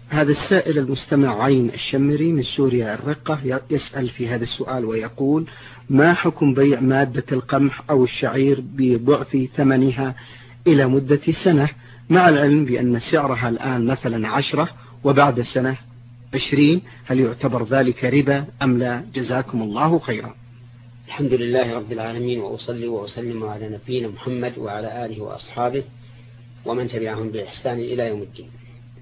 هذا السائل المستمع عين الشمري من سوريا الرقة يسأل في هذا السؤال ويقول: ما حكم بيع مادة القمح أو الشعير بضعف ثمنها إلى مدة سنة، مع العلم بأن سعرها الآن مثلا 10 وبعد سنة 20؟ هل يعتبر ذلك ربا أم لا؟ جزاكم الله خيرا. الحمد لله رب العالمين، وأصلي وأسلم على نبينا محمد وعلى آله وأصحابه ومن تبعهم بإحسان إلى يوم الدين.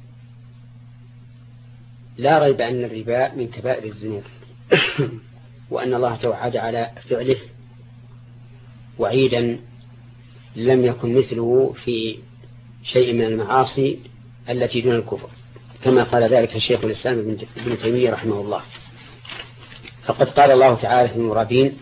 لا ريب أن الربا من كبائر الذنوب وأن الله توعد على فعله وعيدا لم يكن مثله في شيء من المعاصي التي دون الكفر، كما قال ذلك شيخ الإسلام ابن تيمية رحمه الله. فقد قال الله تعالى في المرابين: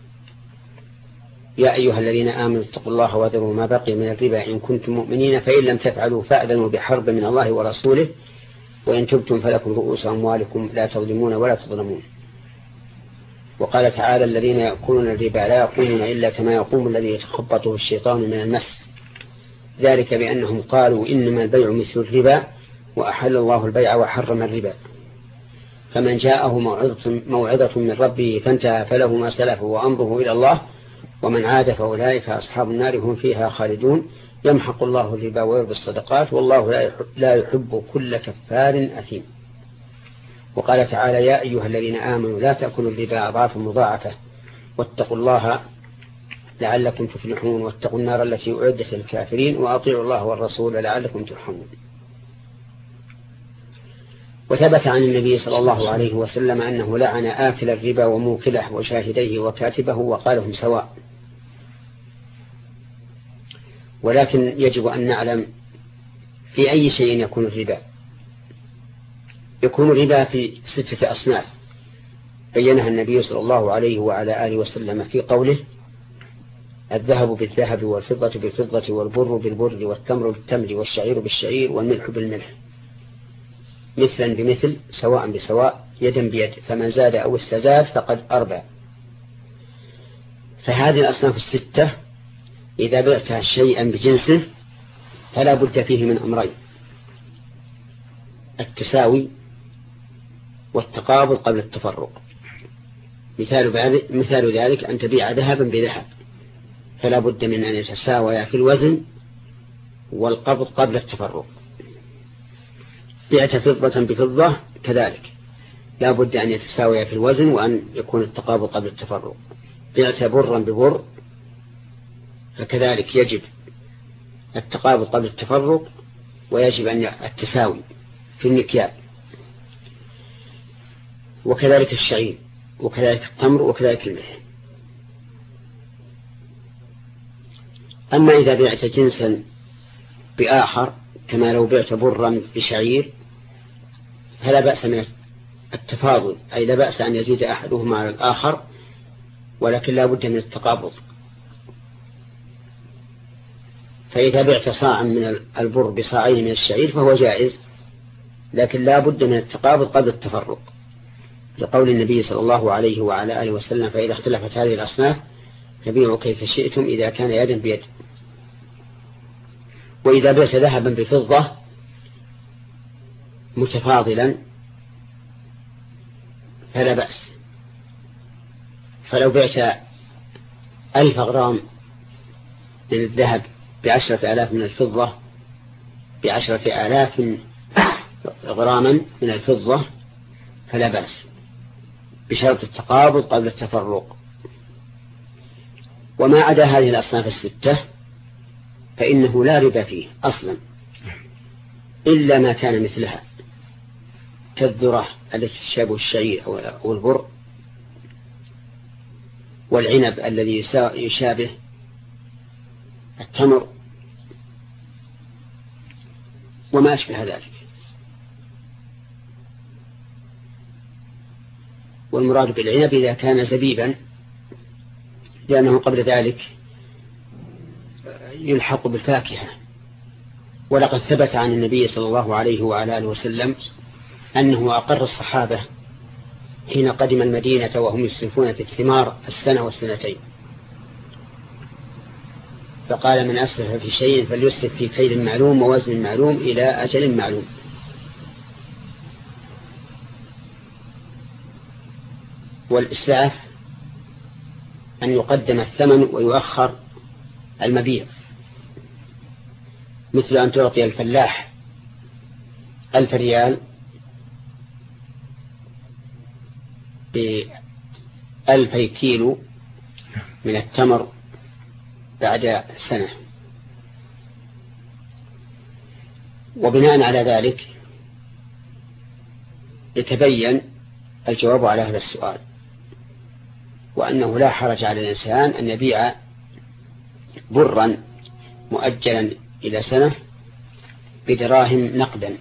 يا أيها الذين آمنوا اتقوا الله وذروا ما بقي من الربا إن كنتم مؤمنين، فإن لم تفعلوا فأذنوا بحرب من الله ورسوله، وإن تبتم فلكم رؤوس أموالكم لا تظلمون ولا تظلمون. وقال تعالى: الذين يأكلون الربا لا يقومون إلا كما يقوم الذي يتخبطه الشيطان من المس، ذلك بأنهم قالوا إنما البيع مثل الربا وأحل الله البيع وحرم الربا. فمن جاءه موعظة من ربه فانتهى فله ما سلف وأمره إلى الله، ومن عاد فأولئك أصحاب النار هم فيها خالدون. يمحق الله الربا ويربي الصدقات والله لا يحب كل كفار أثيم. وقال تعالى: يا أيها الذين آمنوا لا تأكلوا الربا أضعافا مضاعفة واتقوا الله لعلكم تفلحون، واتقوا النار التي أعدت للكافرين، وأطيعوا الله والرسول لعلكم ترحمون. وثبت عن النبي صلى الله عليه وسلم أنه لعن آكل الربا وموكله وشاهديه وكاتبه وقالهم سواء. ولكن يجب أن نعلم في أي شيء يكون الربا. يكون الربا في 6 أصناف بينها النبي صلى الله عليه وعلى آله وسلم في قوله: الذهب بالذهب والفضة بالفضة والبر بالبر والتمر بالتمر والشعير بالشعير والملح بالملح، مثلا بمثل سواء بسواء يدا بيد، فمن زاد أو استزاد فقد أربى. فهذه الأصناف 6 إذا بعت شيئا بجنسه فلا بد فيه من أمرين: التساوي والتقابض قبل التفرق. مثال ذلك أن تبيع ذهبا بذهب، فلا بد من أن يتساوي في الوزن والقبض قبل التفرق. بعت فضة بفضة كذلك لا بد أن يتساوي في الوزن وأن يكون التقابض قبل التفرق. بعت برا ببر فكذلك يجب التقابض قبل التفرق، ويجب أن التساوي في المكيال، وكذلك الشعير وكذلك التمر وكذلك الملح. أما إذا بعت جنسا بآخر كما لو بعت برا بشعير فلا بأس من التفاضل، أي لا بأس أن يزيد أحدهما على الآخر، ولكن لا بد من التقابض. فإذا بعت صاعا من البر بصاعين من الشعير فهو جائز، لكن لا بد من التقابض قبل التفرق، لقول النبي صلى الله عليه وعلى آله وسلم: فإذا اختلفت هذه الأصناف فبيعوا كيف شئتم إذا كان يدا بيد. وإذا بعت ذهبا بفضة متفاضلا فلا بأس. فلو بعت 1000 غرام من الذهب ب10,000 من الفضة ب10,000 غراما من الفضة فلا بأس، بشرط التقابض قبل التفرق. وما عدا هذه الأصناف 6 فإنه لا ربا فيه أصلا، إلا ما كان مثلها كالذرة التي تشابه الشعير أو البر، والعنب الذي يشابه التمر، وما أشبه ذلك. والمراد بالعنب إذا كان زبيبا، لأنه قبل ذلك يلحق بالفاكهة. ولقد ثبت عن النبي صلى الله عليه وعلى آله وسلم أنه أقر الصحابة حين قدم المدينة وهم يسرفون في الثمار 1 و2 سنين، فقال: من أسرف في شيء فليسرف في كيل معلوم ووزن معلوم إلى أجل معلوم. والإسلاف أن يقدم الثمن ويؤخر المبيع، مثل أن تعطي الفلاح 1000 ريال ب2000 كيلو من التمر بعد سنة. وبناء على ذلك يتبين الجواب على هذا السؤال، وأنه لا حرج على الإنسان أن يبيع برا مؤجلا إلى سنة بدراهم نقدا،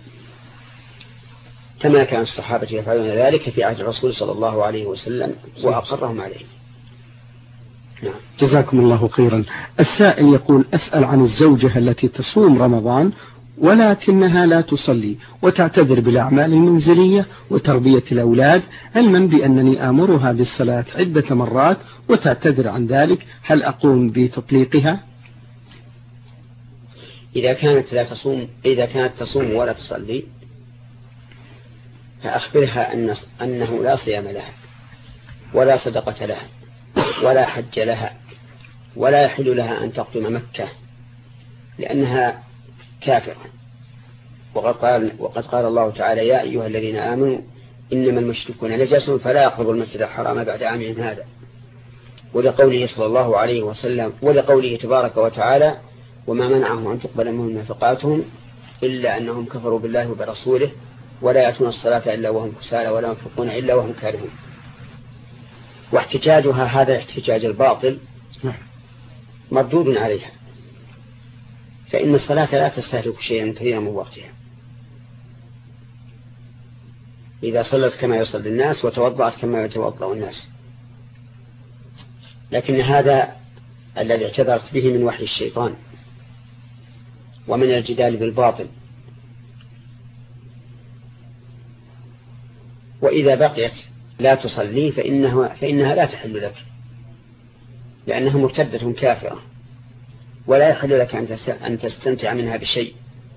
كما كان الصحابة يفعلون ذلك في عهد الرسول صلى الله عليه وسلم وأقرهم عليه. نعم. جزاكم الله خيرا. السائل يقول: أسأل عن الزوجة التي تصوم رمضان ولكنها لا تصلي وتعتذر بالأعمال المنزلية وتربية الأولاد، علما بأنني آمرها بالصلاة عدة مرات وتعتذر عن ذلك، هل أقوم بتطليقها؟ إذا كانت تصوم ولا تصلي فأخبرها أنه لا صيام لها ولا صدقة لها ولا حج لها، ولا يحل لها أن تقدم مكة لأنها كافرة. وقد قال الله تعالى: يا أيها الذين آمنوا إنما المشركون نجس فلا يقربوا المسجد الحرام بعد عامهم هذا، ولقوله صلى الله عليه وسلم، ولقوله تبارك وتعالى: وما منعهم أن تقبل منهم نفقاتهم إلا أنهم كفروا بالله وبرسوله ولا يأتون الصلاة إلا وهم كسالى ولا ينفقون إلا وهم كارهون. واحتجاجها هذا الاحتجاج الباطل مردود عليها، فإن الصلاة لا تستهلك شيئا كثيرا من وقتها. إذا صلت كما يصلي الناس وتوضأت كما يتوضأ الناس، لكن هذا الذي اعتذرت به من وحي الشيطان ومن الجدال بالباطل. وإذا بقيت لا تصلي فإنها لا تحل لك، لأنها مرتدة كافرة، ولا يحل لك أن تستمتع منها بشيء،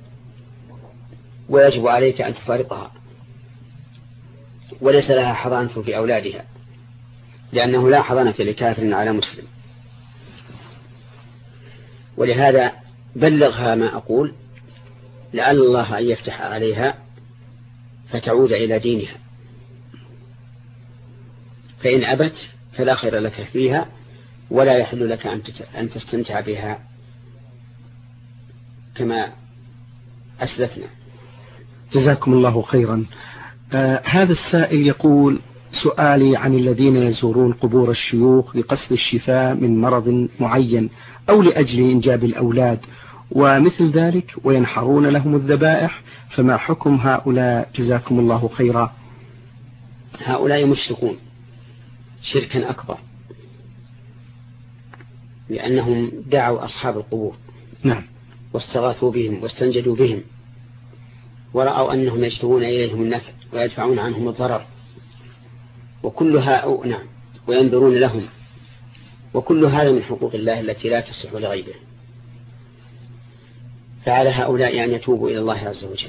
ويجب عليك أن تفارقها، وليس لها حضانة في أولادها، لأنه لا حضانة لكافر على مسلم. ولهذا بلغها ما أقول، لعل الله أن يفتح عليها فتعود إلى دينها، فإن أبت فلا خير لك فيها، ولا يحل لك أن تستمتع بها كما أسلفنا. جزاكم الله خيرا. هذا السائل يقول: سؤالي عن الذين يزورون قبور الشيوخ بقصد الشفاء من مرض معين أو لأجل إنجاب الأولاد ومثل ذلك، وينحرون لهم الذبائح، فما حكم هؤلاء جزاكم الله خيرا؟ هؤلاء مشركون شركا أكبر، لأنهم دعوا أصحاب القبور. نعم. واستغاثوا بهم واستنجدوا بهم، ورأوا أنهم يجلبون إليهم النفع ويدفعون عنهم الضرر، نعم، وينذرون لهم، وكل هذا من حقوق الله التي لا تصح لغيره. فعلى هؤلاء أن يتوبوا إلى الله عز وجل،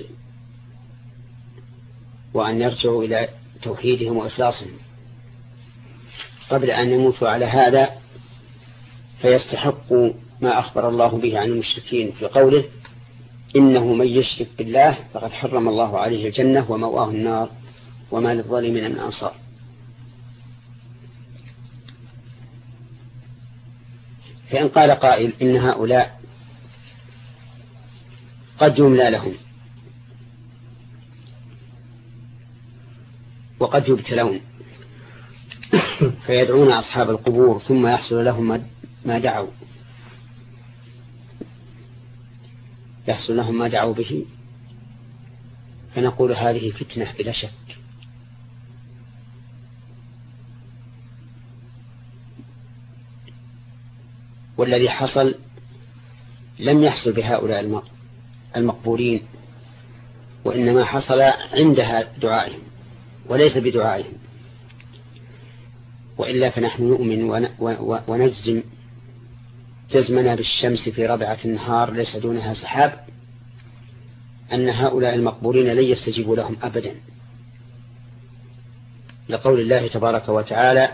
وأن يرجعوا إلى توحيدهم وإخلاصهم قبل أن يموتوا على هذا، فيستحقوا ما أخبر الله به عن المشركين في قوله: إنه من يشرك بالله فقد حرم الله عليه الجنة ومأواه النار وما للظالمين من أنصار. فإن قال قائل إن هؤلاء قد يملى لهم وقد يبتلون فيدعون أصحاب القبور ثم يحصل لهم ما دعوا به، فنقول هذه فتنة بلا شك. والذي حصل لم يحصل بهؤلاء المقبورين، وإنما حصل عندها دعائهم وليس بدعائهم. وإلا فنحن نؤمن ونجزم جزمنا بالشمس في ربعة النهار ليس دونها سحاب أن هؤلاء المقبورين لن يستجيبوا لهم أبدا، لقول الله تبارك وتعالى: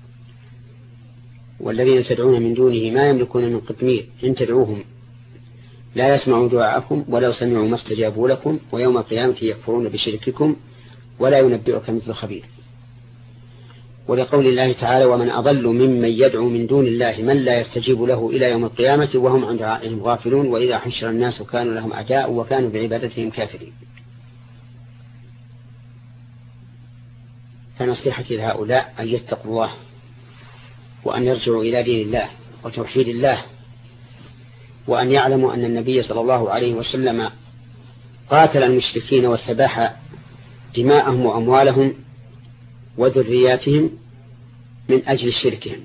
والذين تدعون من دونه ما يملكون من قطمير إن تدعوهم لا يسمعوا دعاءكم ولو سمعوا ما استجابوا لكم ويوم القيامة يكفرون بشرككم ولا ينبئك مثل خبير. ولقول الله تعالى: ومن أضل ممن يدعو من دون الله من لا يستجيب له إلى يوم القيامة وهم عن دعائهم غافلون وإذا حشر الناس كانوا لهم أعداء وكانوا بعبادتهم كافرين. فنصيحتي لهؤلاء أن يتقوا الله وأن يرجعوا إلى دين الله وتوحيد الله، وأن يعلموا أن النبي صلى الله عليه وسلم قاتل المشركين واستباح دماءهم وأموالهم وذرياتهم من أجل شركهم،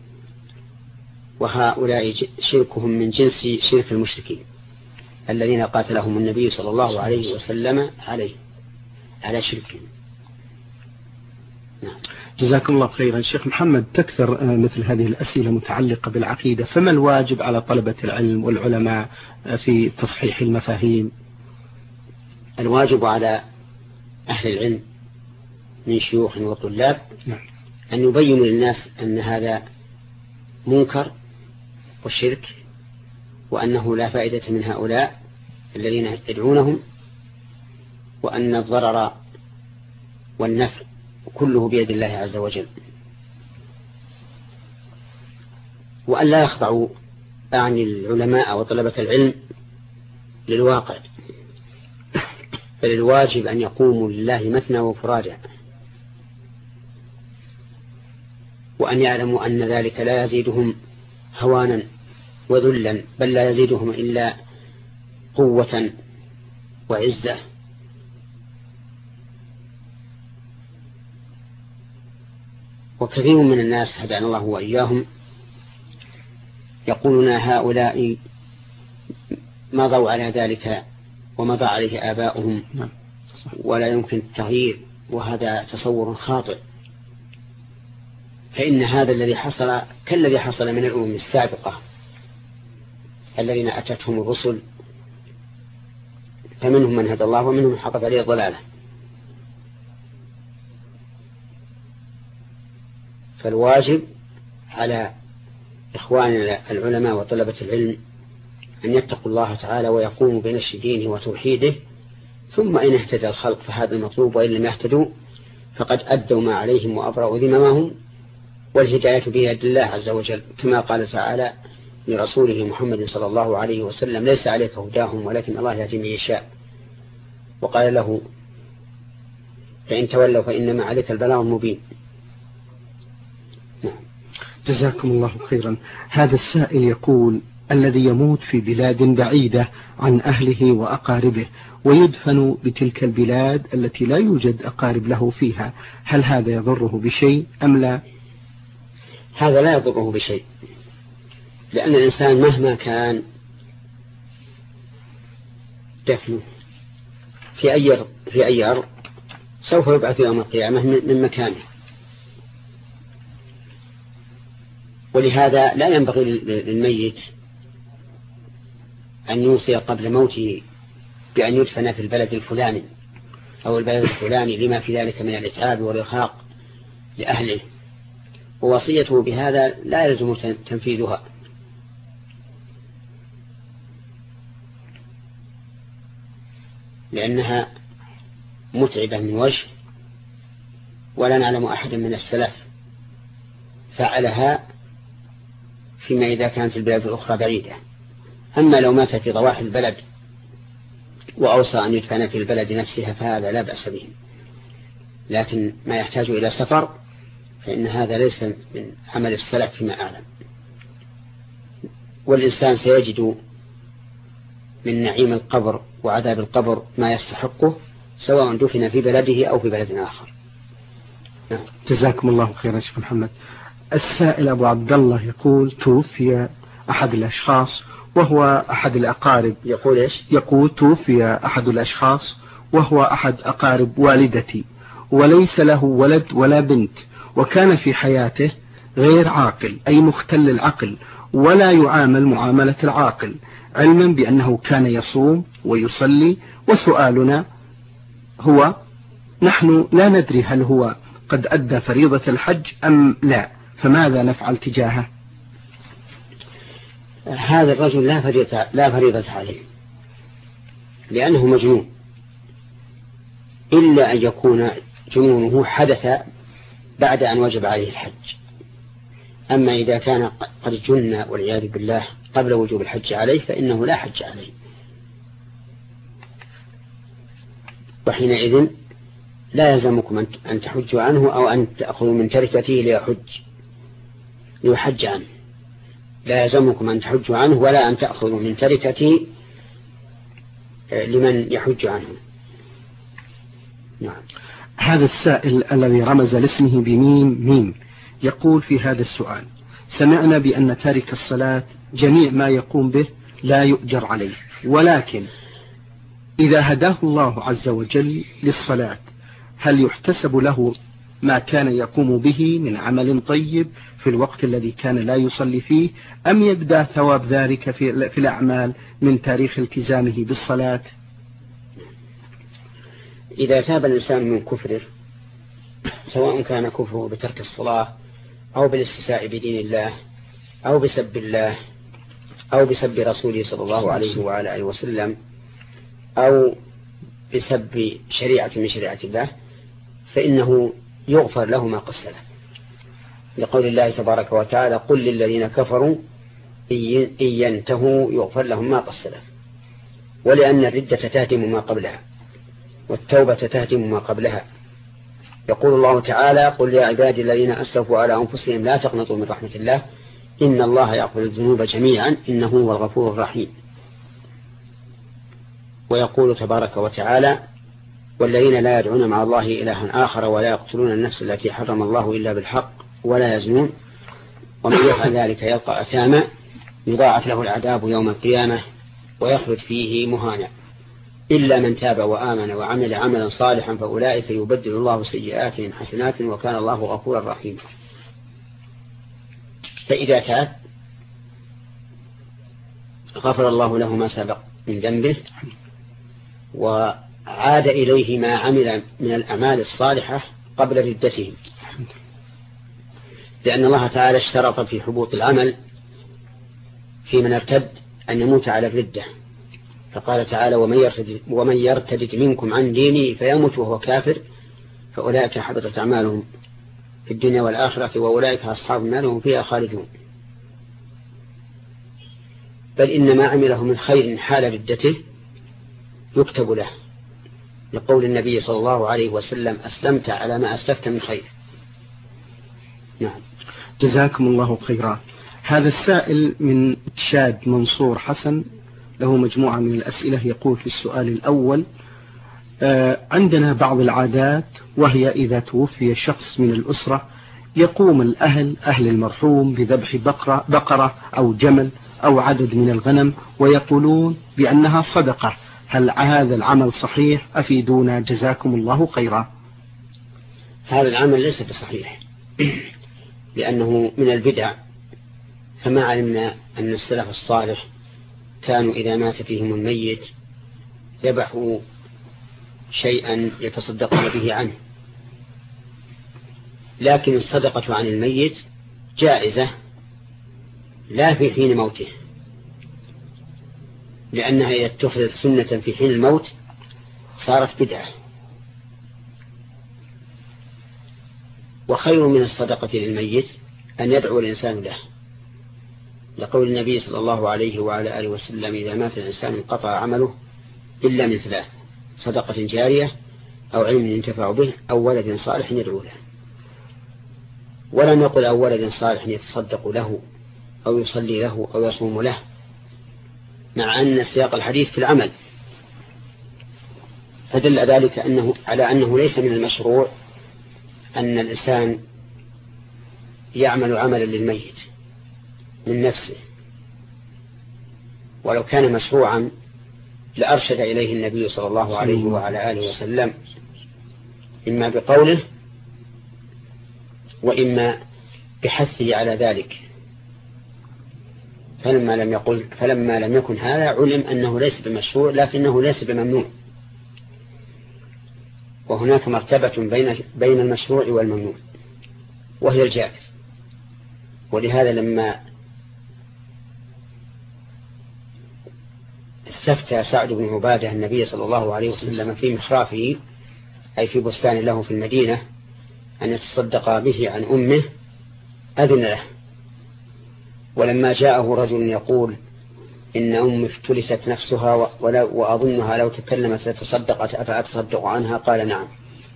وهؤلاء شركهم من جنس شرك المشركين الذين قاتلهم النبي صلى الله عليه وسلم على شركهم. نعم. جزاكم الله خيرا. شيخ محمد، تكثر مثل هذه الأسئلة متعلقة بالعقيدة، فما الواجب على طلبة العلم والعلماء في تصحيح المفاهيم؟ الواجب على أهل العلم من شيوخ وطلاب أن يبينوا للناس أن هذا منكر وشرك، وأنه لا فائدة من هؤلاء الذين يدعونهم، وأن الضرر والنفع كله بيد الله عز وجل، وأن لا يخضعوا أعني العلماء وطلبة العلم للواقع، بل الواجب أن يقوموا لله مثنى وفرادا، وأن يعلموا أن ذلك لا يزيدهم هوانا وذلا، بل لا يزيدهم إلا قوة وعزة. وكثير من الناس هدانا الله وإياهم يقولون هؤلاء مضوا على ذلك ومضى عليه آباؤهم ولا يمكن التغيير، وهذا تصور خاطئ، فإن هذا الذي حصل كالذي حصل من الأمم السابقة الذين أتتهم الرسل، فمنهم من هدى الله ومنهم من حقت عليه الضلالة. فالواجب على إخواننا العلماء وطلبة العلم أن يتقوا الله تعالى ويقوموا بنشر دينه وتوحيده، ثم إن اهتدى الخلق فهذا المطلوب، وإن لم يهتدوا فقد أدوا ما عليهم وأبرأوا ذممهم، والهداية بيد الله عز وجل، كما قال تعالى لرسوله محمد صلى الله عليه وسلم: ليس عليك هداهم ولكن الله يهدي من يشاء. وقال له: فإن تولوا فإنما عليك البلاغ المبين. جزاكم الله خيرا. هذا السائل يقول: الذي يموت في بلاد بعيدة عن أهله وأقاربه ويدفن بتلك البلاد التي لا يوجد أقارب له فيها، هل هذا يضره بشيء أم لا؟ هذا لا يضره بشيء، لأن الإنسان مهما كان دفنه في أي أرض سوف يبعث يوم القيامة من مكانه، ولهذا لا ينبغي للميت أن يوصي قبل موته بأن يدفن في البلد الفلاني أو البلد الفلاني لما في ذلك من الإتعاب والإرهاق لأهله، ووصيته بهذا لا يلزم تنفيذها، لأنها متعبة من وجه، ولا نعلم أحدا من السلف فعلها فيما إذا كانت البلاد الأخرى بعيدة. أما لو مات في ضواحي البلد وأوصى أن يدفن في البلد نفسها فهذا لا بأس به، لكن ما يحتاج إلى سفر فإن هذا ليس من عمل السلف فيما أعلم. والإنسان سيجد من نعيم القبر وعذاب القبر ما يستحقه، سواء دفن في بلده أو في بلد آخر. جزاكم الله خيرا شيخ محمد. السائل أبو عبد الله يقول: توفي أحد الأشخاص وهو أحد الأقارب. يقول إيش؟ يقول: توفي أحد الأشخاص وهو أحد أقارب والدتي، وليس له ولد ولا بنت، وكان في حياته غير عاقل أي مختل العقل، ولا يعامل معاملة العاقل، علما بأنه كان يصوم ويصلي. وسؤالنا هو: نحن لا ندري هل هو قد أدى فريضة الحج أم لا؟ فماذا نفعل تجاهه؟ هذا الرجل لا فريضة عليه لأنه مجنون، إلا أن يكون جنونه حدث بعد أن وجب عليه الحج. أما إذا كان قد جن والعياذ بالله قبل وجوب الحج عليه فإنه لا حج عليه، وحينئذ لا يلزمكم أن تحجوا عنه أو أن تأخذوا من تركته ليحج عنه. لا يلزمكم أن تحجوا عنه ولا أن تأخذوا من تركته لمن يحج عنه. نعم. هذا السائل الذي رمز لاسمه بميم يقول في هذا السؤال: سمعنا بأن تارك الصلاة جميع ما يقوم به لا يؤجر عليه، ولكن إذا هداه الله عز وجل للصلاة هل يحتسب له ما كان يقوم به من عمل طيب في الوقت الذي كان لا يصلي فيه، أم يبدأ ثواب ذلك في الأعمال من تاريخ التزامه بالصلاة؟ إذا تاب الإنسان من كفره، سواء كان كفره بترك الصلاة أو بالاستساء بدين الله أو بسب الله أو بسب رسوله صلى الله عليه وعلى آله وسلم أو بسب شريعة من شريعة الله، فإنه يغفر له ما قد سلف، لقول الله تبارك وتعالى: قل للذين كفروا إن ينتهوا يغفر لهم ما قد سلف. ولأن الردة تهدم ما قبلها والتوبة تهدم ما قبلها. يقول الله تعالى: قل يا عبادي الذين أسرفوا على أنفسهم لا تقنطوا من رحمة الله إن الله يغفر الذنوب جميعا إنه هو الغفور الرحيم. ويقول تبارك وتعالى: والذين لا يدعون مع الله إلها آخر ولا يقتلون النفس التي حرم الله إلا بالحق ولا يزنون ومن يفعل ذلك يلقى أثاما يضاعف له العذاب يوم القيامة ويخلد فيه مهانا إلا من تاب وآمن وعمل عملا صالحا فأولئك يبدل الله سيئاتهم حسنات وكان الله غفورا رحيما. فإذا تاب غفر الله له ما سبق من ذنبه وعاد إليه ما عمل من الأعمال الصالحة قبل ردته، لأن الله تعالى اشترط في حبوط العمل في من ارتد أن يموت على الردة، فقال تعالى: ومن يرتد منكم عن دينه فيموت وهو كافر فأولئك حبطت أعمالهم في الدنيا والآخرة وأولئك أصحاب النار هم فيها خالدون. بل إن ما عمله من خير حال ردته يكتب له، لقول النبي صلى الله عليه وسلم: أسلمت على ما أسلفت من خير. نعم. جزاكم الله خيرا. هذا السائل من تشاد منصور حسن له مجموعة من الأسئلة. يقول في السؤال الأول: عندنا بعض العادات، وهي إذا توفي شخص من الأسرة يقوم أهل المرحوم بذبح بقرة أو جمل أو عدد من الغنم ويقولون بأنها صدقة، هل هذا العمل صحيح؟ أفيدونا جزاكم الله خيرا. هذا العمل ليس بصحيح لأنه من البدع، فما علمنا أن السلف الصالح كانوا إذا مات فيهم الميت ذبحوا شيئا يتصدقون به عنه، لكن الصدقة عن الميت جائزة لا في حين موته، لأنها إذا اتخذت سنة في حين الموت صارت بدعة. وخير من الصدقة للميت أن يدعو الإنسان له، لقول النبي صلى الله عليه وعلى آله وسلم: إذا مات الإنسان انقطع عمله إلا من ثلاث: صدقة جارية أو علم ينتفع به أو ولد صالح يدعو له. ولم يقل أو ولد صالح يتصدق له أو يصلي له أو يصوم له، مع أن سياق الحديث في العمل، فدل ذلك على أنه ليس من المشروع أن الإنسان يعمل عملا للميت من نفسه، ولو كان مشروعا لأرشد إليه النبي صلى الله عليه وعلى آله وسلم، إما بقوله وإما بحثه على ذلك. فلما لم يكن هذا علم أنه ليس بمشروع لكنه ليس بممنوع. وهناك مرتبة بين المشروع والممنوع وهي الجائز. ولهذا لما استفتى سعد بن عبادة النبي صلى الله عليه وسلم في محرافه أي في بستان له في المدينة أن يتصدق به عن أمه أذن له. ولما جاءه رجل يقول إن أمي افتلست نفسها وأظنها لو تكلمت لتصدقت أفأتصدق عنها قال نعم.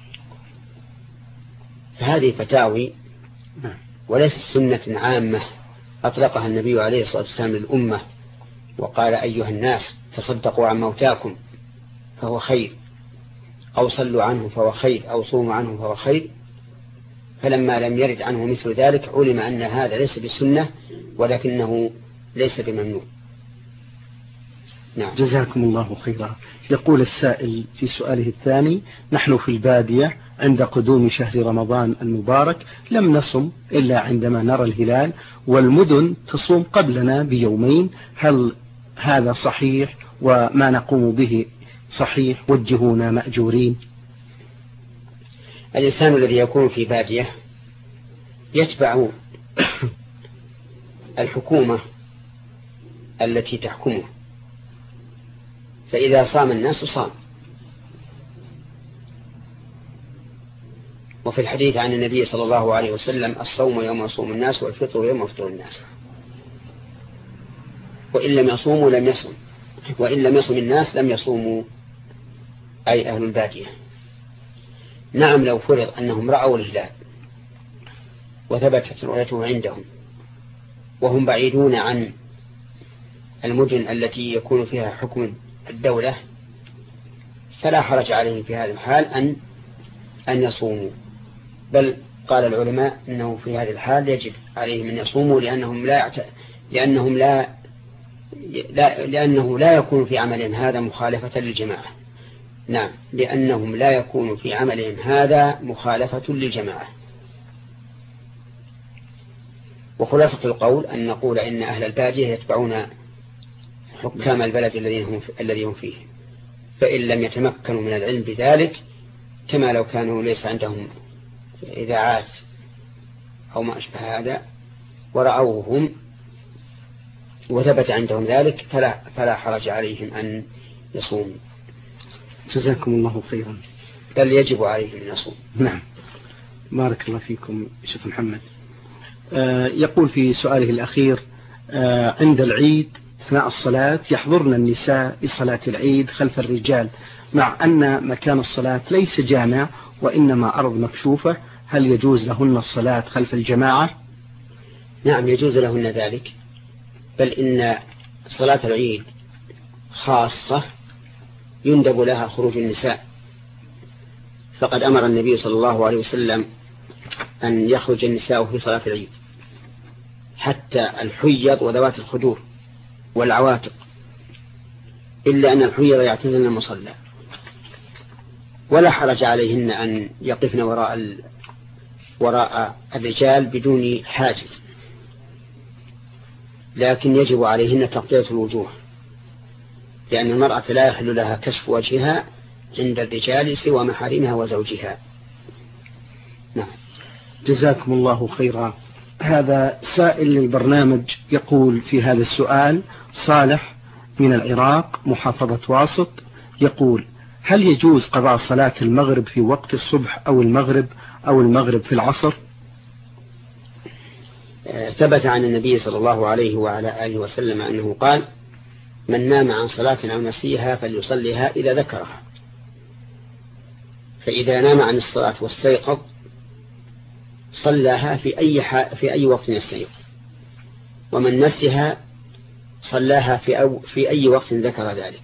فهذه فتاوي وليس سنة عامة أطلقها النبي عليه الصلاة والسلام للأمة وقال أيها الناس تصدقوا عن موتاكم فهو خير، أو صلوا عنه فهو خير، أو صوموا عنه فهو خير. فلما لم يرد عنه مثل ذلك علم أن هذا ليس بسنة ولكنه ليس بممنوع. نعم. جزاكم الله خيرا. يقول السائل في سؤاله الثاني: نحن في البادية عند قدوم شهر رمضان المبارك لم نصم إلا عندما نرى الهلال، والمدن تصوم قبلنا بيومين، هل هذا صحيح؟ وما نقوم به صحيح؟ وجهونا مأجورين. الإنسان الذي يكون في بادية يتبع الحكومة التي تحكمه، فإذا صام الناس صام. وفي الحديث عن النبي صلى الله عليه وسلم: الصوم يوم يصوم الناس والفطر يوم يفطر الناس. وإن لم يصوموا لم يصوم، وإن لم يصوم الناس لم يصوموا، أي أهل البادية. نعم، لو فرض أنهم رأوا الهلال وثبتت رؤيته عندهم وهم بعيدون عن المدن التي يكون فيها حكم الدولة فلا حرج عليهم في هذا الحال أن يصوموا، بل قال العلماء أنه في هذه الحال يجب عليهم أن يصوموا لأنه لا يكون في عملهم هذا مخالفة للجماعة. نعم، لأنهم لا يكون في عملهم هذا مخالفة للجماعة. وخلاصة القول أن نقول إن أهل البادية يتبعون حكام البلد الذي هم فيه، فإن لم يتمكنوا من العلم بذلك كما لو كانوا ليس عندهم إذاعات أو ما أشبه هذا ورأوهم وثبت عندهم ذلك فلا حرج عليهم أن يصوموا. جزاكم الله خيرا. بل يجب عليهم أن يصوموا. نعم، بارك الله فيكم شيخ محمد. يقول في سؤاله الأخير: عند العيد أثناء الصلاة يحضرن النساء لصلاة العيد خلف الرجال، مع أن مكان الصلاة ليس جامع وإنما أرض مكشوفة، هل يجوز لهن الصلاة خلف الجماعة؟ نعم، يجوز لهن ذلك، بل إن صلاة العيد خاصة يندب لها خروج النساء، فقد أمر النبي صلى الله عليه وسلم أن يخرج النساء في صلاة العيد، حتى الحيض وذوات الخدور والعواتق، إلا أن الحيض يعتزلن المصلى، ولا حرج عليهن أن يقفن وراء الرجال بدون حاجز، لكن يجب عليهن تغطية الوجوه، لأن المرأة لا يحل لها كشف وجهها عند الرجال سوى محارمها وزوجها. نعم. جزاكم الله خيرا. هذا سائل للبرنامج يقول في هذا السؤال: صالح من العراق محافظة واسط، يقول: هل يجوز قضاء صلاة المغرب في وقت الصبح أو المغرب في العصر؟ ثبت عن النبي صلى الله عليه وعلى آله وسلم أنه قال: من نام عن صلاة أو نسيها فليصليها إذا ذكرها. فإذا نام عن الصلاة واستيقظ صلاها في أي وقت يستيقظ، ومن نسيها صلاها في أي وقت ذكر ذلك،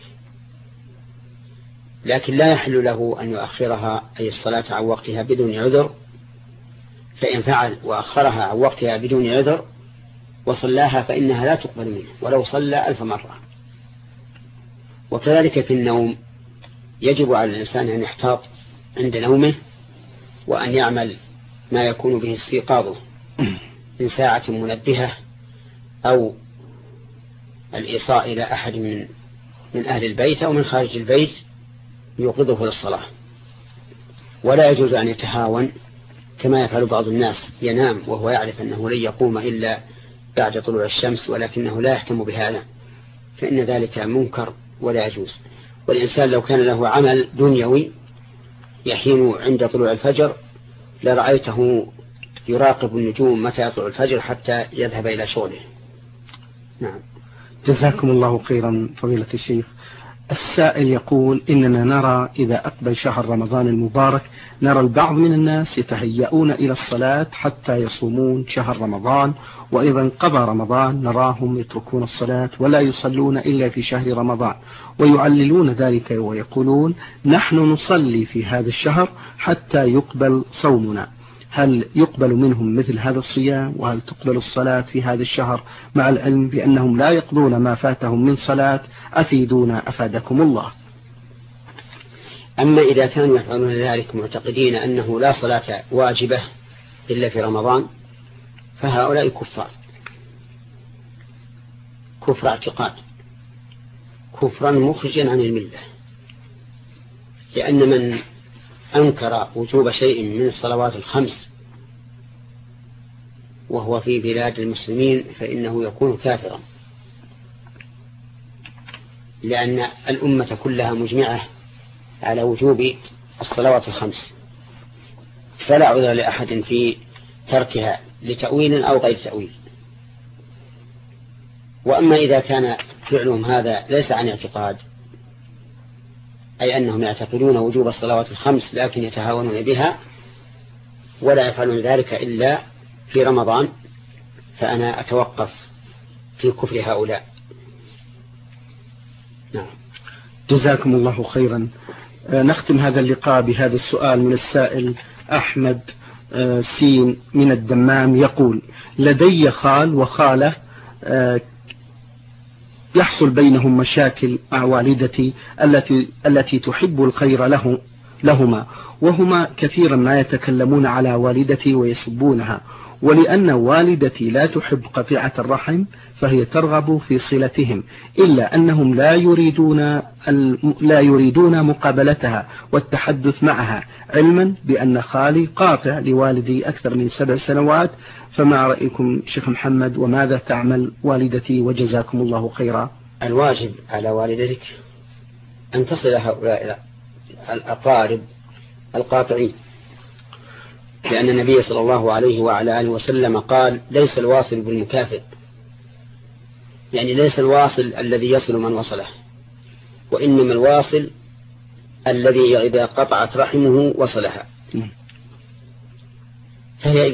لكن لا يحل له أن يؤخرها أي الصلاة عن وقتها بدون عذر، فإن فعل وأخرها عن وقتها بدون عذر وصلاها فإنها لا تقبل منه ولو صلى 1000 مرة. وكذلك في النوم يجب على الإنسان أن يحتاط عند نومه، وأن يعمل ما يكون به استيقاظه من ساعة منبهة أو الإيصاء إلى أحد من أهل البيت أو من خارج البيت يوقظه للصلاة. ولا يجوز أن يتهاون كما يفعل بعض الناس، ينام وهو يعرف أنه لن يقوم إلا بعد طلوع الشمس ولكنه لا يهتم بهذا، فإن ذلك منكر ولا يجوز. والإنسان لو كان له عمل دنيوي يحين عند طلوع الفجر لرأيته يراقب النجوم متى يطلع الفجر حتى يذهب إلى شغله. نعم. جزاكم الله خيرا فضيلة الشيخ. السائل يقول إننا نرى إذا أقبل شهر رمضان المبارك نرى البعض من الناس يتهيئون إلى الصلاة حتى يصومون شهر رمضان، وإذا انقضى رمضان نراهم يتركون الصلاة ولا يصلون إلا في شهر رمضان، ويعللون ذلك ويقولون نحن نصلي في هذا الشهر حتى يقبل صومنا. هل يقبل منهم مثل هذا الصيام؟ وهل تقبل الصلاة في هذا الشهر مع العلم بأنهم لا يقضون ما فاتهم من صلاة؟ أفيدونا أفادكم الله. أما إذا كانوا يفعلون ذلك معتقدين أنه لا صلاة واجبة إلا في رمضان فهؤلاء كفر اعتقاد، كفرا مخرجا عن الملة، لأن من أنكر وجوب شيء من الصلوات الخمس وهو في بلاد المسلمين فإنه يكون كافرا، لأن الأمة كلها مجمعة على وجوب الصلوات الخمس، فلا عذر لأحد في تركها لتأويل أو غير تأويل. وأما إذا كان فعلهم هذا ليس عن اعتقاد، أي أنهم يعتقدون وجوب الصلوات الخمس لكن يتهاونون بها ولا يفعلون ذلك إلا في رمضان، فأنا أتوقف في كفر هؤلاء. نعم. جزاكم الله خيرا. نختم هذا اللقاء بهذا السؤال من السائل أحمد سين من الدمام، يقول لدي خال وخالة يحصل بينهم مشاكل مع والدتي التي تحب الخير لهما، وهما كثيرا ما يتكلمون على والدتي ويسبونها، ولأن والدتي لا تحب قطيعة الرحم فهي ترغب في صلتهم، إلا أنهم لا يريدون مقابلتها والتحدث معها، علما بأن خالي قاطع لوالدي أكثر من 7 سنوات. فما رأيكم شيخ محمد وماذا تعمل والدتي وجزاكم الله خيرا؟ الواجب على والدتك أن تصل هؤلاء الأقارب القاطعين، لأن النبي صلى الله عليه وعلى آله وسلم قال ليس الواصل بالمكافئ، يعني ليس الواصل الذي يصل من وصله، وإنما الواصل الذي إذا قطعت رحمه وصلها. فهي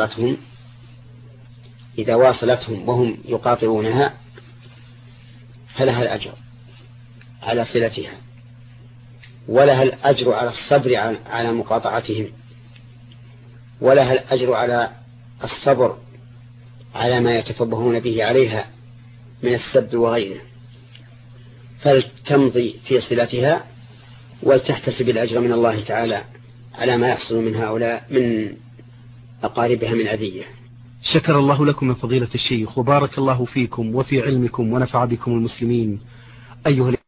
إذا واصلتهم وهم يقاطعونها فلها الأجر على صلتها، ولها الأجر على الصبر على مقاطعتهم، ولها الأجر على الصبر على ما يتفبهون به عليها من السب وغيره، فلتمضي في صلتها ولتحتسب الأجر من الله تعالى على ما يحصل من هؤلاء من أقاربها من أذية. شكر الله لكم يا فضيلة الشيخ وبارك الله فيكم وفي علمكم ونفع بكم المسلمين. أيها